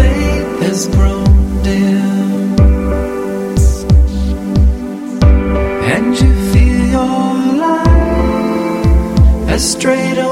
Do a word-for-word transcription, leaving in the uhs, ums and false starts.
faith has grown dim, and you feel your life has strayed